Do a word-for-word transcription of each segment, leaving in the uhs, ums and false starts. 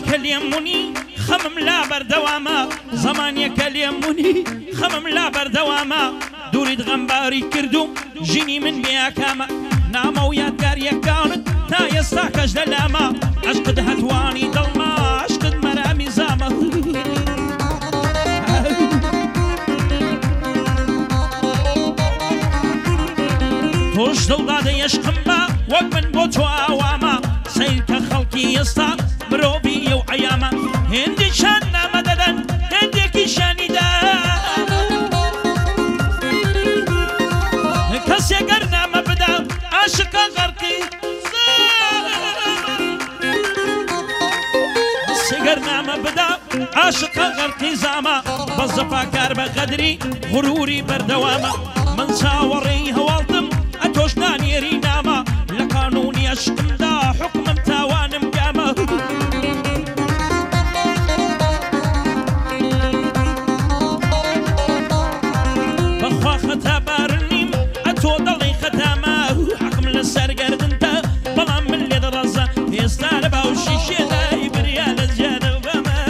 لێمونی خەمم لا بەردەوامە زەمانێکە لێمونی خەمم لا بەردەوامە دووریت غەمباری کردو ژینی من بێیاکامە نامە و یادگاریەکانت تا ئێستا کەش لە لامە عەشقت هەتوانی دڵما عەشقت مەرامی زامە تۆش دڵدادە عەشقم بە وەک من بۆ تۆ ئاوامە سەیر کە خەڵکی ئێستا مرۆڤی و عەیامە هێندێکیان نامە دەدەن هێندێکیشیانیدا کەسێگەر نامە بدا عاشقە غەرقی کەسێگەر نامە بدا عاشقە غەرقی زامە بە زەفاکار بە قەدری غروری بەردەوامە من چاوەڕێی هەواڵتم ئەتۆش نانێری نامە لە قانونی عەشقمدا حوکمم تاوانم گامە بەخوا خەتا بارنیم ئەتۆ دەڵێی خەتامە حەقم لە سەرگەردنتە بەڵام من لێ دەڕەزە ئێستا لە باوشی شێدای بریا لە جانەوەمە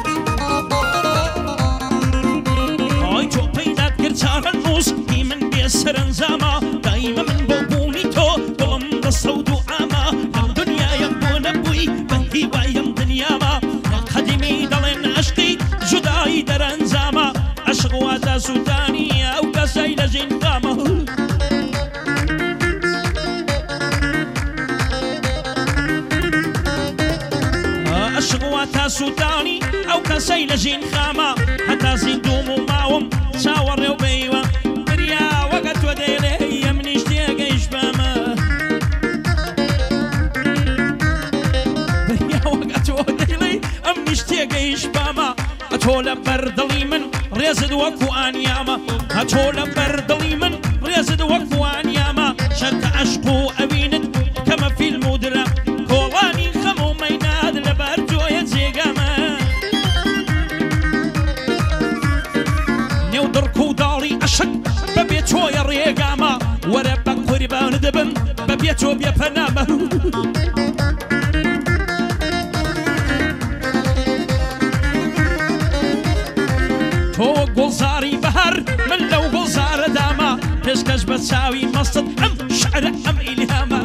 ئای تۆ پەیدات کرد چاڕە نووس هی من بێ سەرنجامە دایمە من بۆ بوونی تۆ دڵم دەستە و دوعامە لەم دنیایم بۆ نەبووی بە هیوایم دنیامە قەدیمی دەڵێن عەشقی جودایی دەرەنجامە عەشق واتە سووتانی ئەو کەسەی لە ژین قامە عەشق واتە سووتانی ئەو کەسەی لە ژین خامە هەتا زیندوم و ماوم چاوەڕێ و بەیوە بریا وەگە تۆ دەیڵێ ئەمنیش تێگەیش بامە بریا وەگە تۆ دەیڵێ ئەمنیش تێگەیش بامە ئەتۆ لە بەردڵی من ڕێزت وەکو ئانیامە ئەتۆ لە بەردڵی من ڕێزت وەکو ئانیامە شەرتە عەشق و ئەوینت کەمە فیلم و درا کۆڵانی خەم و مەیناد لەبەر تۆیە جێگامە نێو دڕک و داڵی عەشق بەبێ تۆیە ڕێگامە وەرە بە قوربان دەبم بەبێ تۆ بێپەنامە تۆ گوڵزاری بەهەر من لەو گوڵزارە دامە پێشکەش بە چاوی مەستت ئەم شعرە ئەم ئیلهامە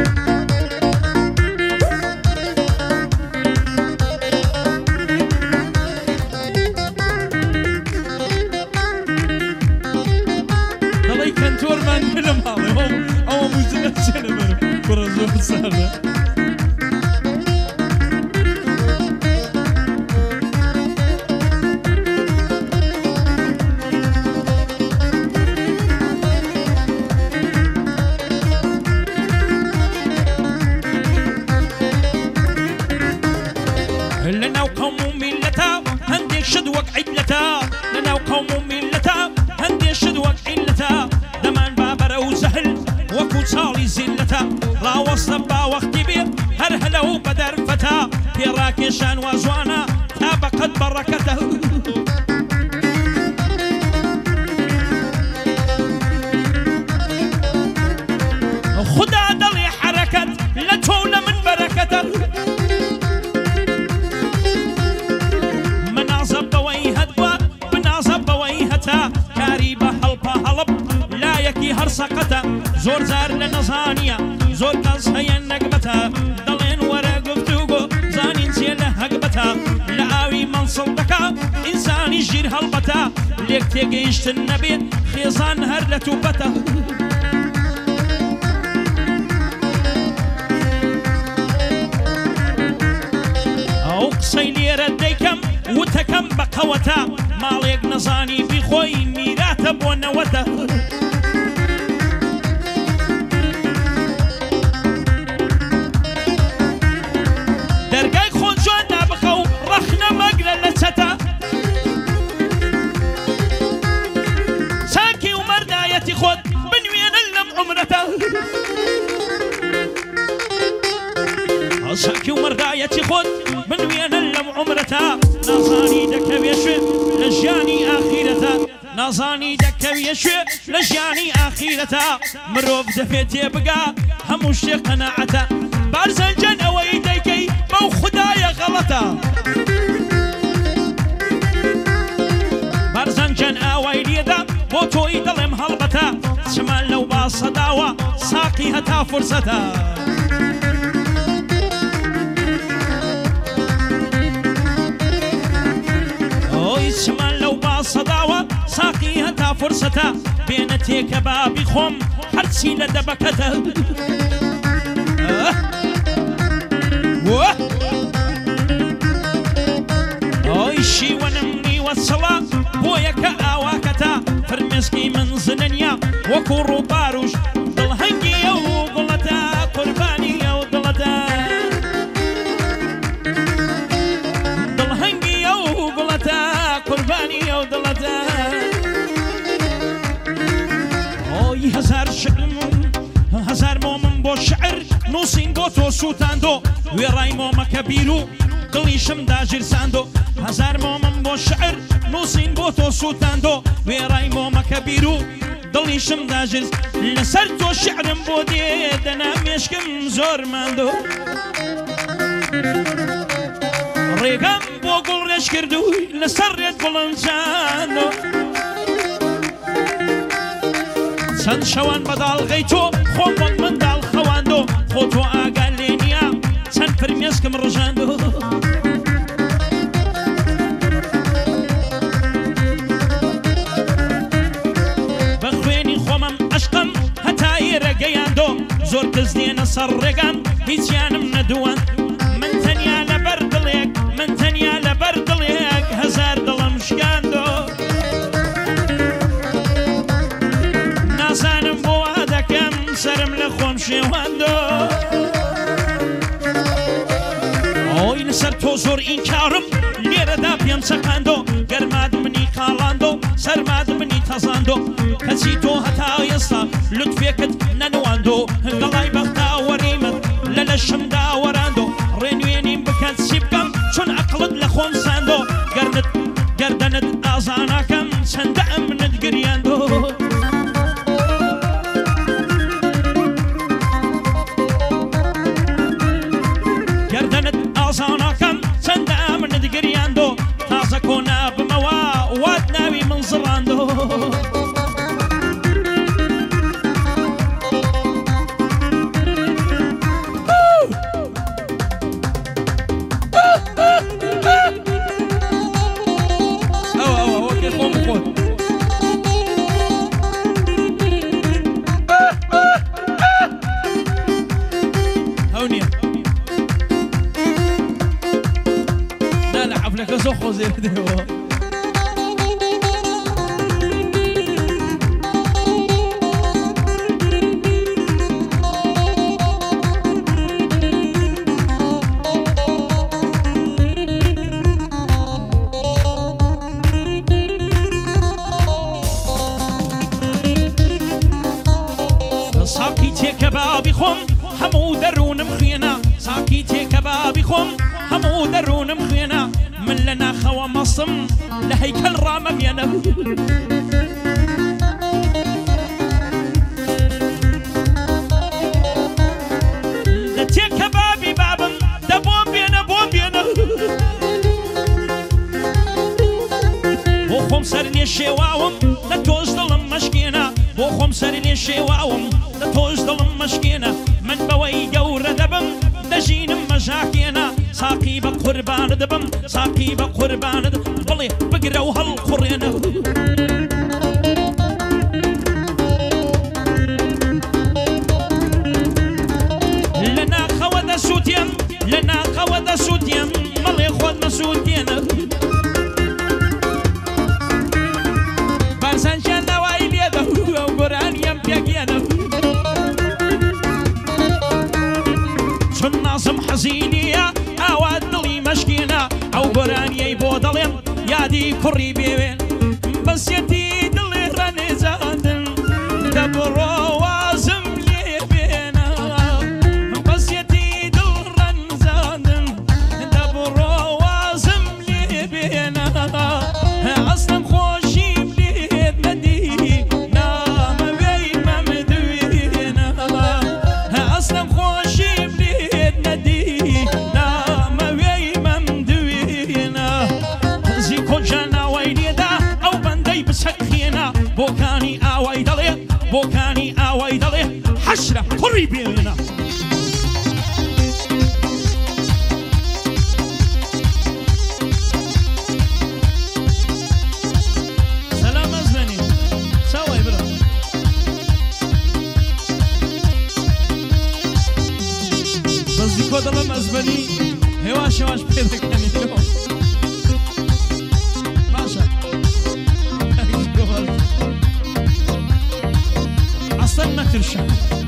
دەڵی کەنتۆرمان لە ماڵێ ئەوە موزیکە چێنە بەرم کوڕە زۆر ساردە لەناو قەوم و میلەتە هەندێک شت وەک عیلەتە لەناو قەوم و میلەتە هەندێک شت وەک عیلەتە دەمان با بەرە و زەهل وەکو چاڵی زیلەتە ڕاوەستە باوەختی بێ هەر هەلە و بە دەرفەتە پێڕاکێشان وا جوانە تا بەقەد بەڕەکەتە خودا دەڵێ حەرەکەت لە تۆ لە من بەرەکەتە کاری بە هەڵپە هەڵب لایەکی هەر سەقەتە زۆر جار لە نەزانیە زۆر کەس هەیە نەکبەتە دەڵێن وەرە گفتوگۆ زانین چێ لە هەکبەتە لە ئاوی مەنسڵ دەکا ئینسانی ژیر هەڵبەتە لێک تێگەیشتن نەبێت خێزان هەر لە تووبەتە ئەو قسەی لێرە دەیکەم وتەکەم بە قەوەتە ماڵێک نەزانی بیخۆی میراتە بۆ نەوەتە دەرگای خۆنجۆن نابخە و ڕەخنە مەگرە لە چەتە چاکی و مەردایەتی خۆت بنوێنە لەم عومرەتە چاکی و مەردایەتی خۆت بنوێنە لەم عومرەتە نازانی دەکەوێ شوێ لە ژیانی ئاخیرەتە نازانی دەکەوێ شوێ لە ژیانی ئاخیرەتە مرۆڤ دەبێت تێبگا هەموو شتێک قەناعەتە بارزەنجەن ئەوەی دەیکەی بەو خودایە غەڵەتە بەرزەنجان ئاوای لێدا بۆ تۆی دڵێم هەڵبەتە چمان لەو باسەداوە ساقی هەتا فرسەتە ئۆی چمان لەو باسەداوە ساقی هەتا فرسەتە بێنە تێکە بابی خۆم هەرچی لە دەبەکەتە ئۆی شیوەنم نیوە چڵە بۆ یەکە ئاواکەتە فرمێسکی من زنەنیا وەکو ڕووباروش دڵهەنگی ئەو گوڵەتە قوربانی ئەو دڵەتە دڵهەنگی ئەو گوڵەتە قوربانی ئەو دڵەتە ئۆی هەزار شعرم هەزار مۆمم بۆ شعر نووسین بۆ تۆ سووتاندۆ وێڕای مۆمەکە بیر و دڵیشم داژیرساندۆ هەزار مۆمم بۆ شعر نووسین بۆ تۆ سووتاندۆ وێڕای مۆمەکە بیر و دڵیشم داژرس لەسەر تۆ شعرم بۆ دێ دەنا مێشکم زۆر ماندۆ ڕێگەم بۆ گوڵ ڕێژ کردووی لەسەر ڕێت گوڵنجاندۆ چەند شەوان بەداڵغەی تۆ خۆم وەک منداڵ خەواندۆ خۆ تۆ ئاگال لێ نییە چەند فرمێسکم ڕژاندۆ بە خوێنی خۆمەم عەشقم هەتا ئێرە گەیاندۆ زۆر کەس دێنە سەر ڕێگام هیچیانم نەدووان من تەنیا لەبەر دڵێک من تەنیا لەبەر دڵێک هەزار دڵم شکاندۆ نازانم بۆ وا دەکەم سرم لە خۆم شێواندۆ ئۆی لەسەر تۆ زۆر ئینکارم لێرەدا پێم چەقاندۆ گەرماد منی کاڵاندۆ سەرماد منی تەزاندۆ کەچی تۆ هەتا ئێستا لوتفێکت نەنواندۆ گەڵای بەختاوەریمت لە لەشمدا وەراندۆ ڕێنوێنیم بکەن چی بکەم چون عەقڵت لە خۆم ساندۆ گەرنت گەردەنت ئازاناکەم چەندە ئەمنت گریاندۆ گەردەنت ئازاناکەم چەندە ئەمنت گریاندۆ تازە کۆنا بمەوە وات ناوی من زڕاندۆ ساقی تێکە بابی خۆم هەموو دەروونم خوێنە ساقی تێکە بابی خۆم هەموو دەروونم خوێنە من لە ناخەوە مەسم لە هەیکەل ڕامەمێنە لە تێکە بابی بابم دە بۆ بێنە بۆ بێنە بۆ خۆم سەر لێ شێواوم لە تۆش دڵم مەشکێنە بۆ خۆم سەر لێ شێواوم لە تۆش دڵم مەشکێنە من بەوەی گەورە دەبم دەژینم مەژاکێنە ساقی بە قوربانە دەبم ساقی بە قوربانە بڵێ بگرە و هەڵقوڕێنە لە ناخەوە دەسووتێم لە ناخەوە دەسووتێم مەڵێ خۆت مەسووتێنە بارزانجان ناوای لێدە ئەو گۆرانیم پێگێنە چون نازم حەزینیە ئاوا دڵی مەشکێنە ئەو گۆرانیەی بۆ دەڵێم یادی کوڕی بێوێن بەسێتی دڵێ ڕەنێجاندن دەبڕۆ وازم لێ بێنە بەسێتی دڵ ڕەنجاندن دەبڕۆ وازم لێ بێنە ئەسڵم خۆشیم لێت نەدی نامەوێی مەمدوێنە ئەسڵم خۆشیم لێت نەدی نام بۆکانی ئاوای دەڵێ بۆکانی ئاوای دەڵێ حەشرە کوڕی بێنە سەلام ئەزمەنی چاوای برا بەزی کۆ دەڵێم ئەزمەنی هێواش هێواش پێ دەکەنیەوە باشە أصلا ما ترشح